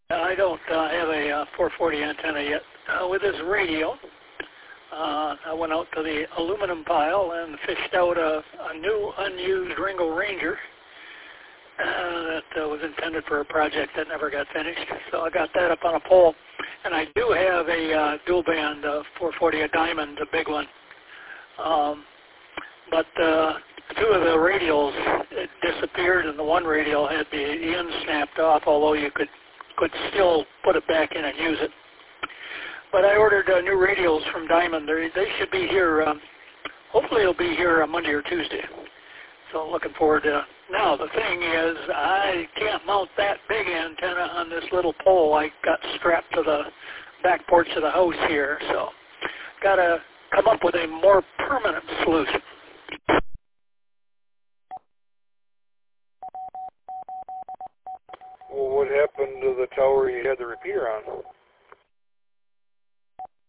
I don't have a 440 antenna yet. With this radio, I went out to the aluminum pile and fished out a new unused Ringo Ranger that was intended for a project that never got finished. So I got that up on a pole. And I do have a dual band 440, a Diamond, a big one. But two of the radials disappeared, and the one radial had the end snapped off, although you could still put it back in and use it. But I ordered new radials from Diamond. They should be here, hopefully they'll be here on Monday or Tuesday. So I'm looking forward to. Now, the thing is, I can't mount that big antenna on this little pole I got strapped to the back porch of the house here. So got to come up with a more permanent solution. Well, what happened to the tower you had the repeater on?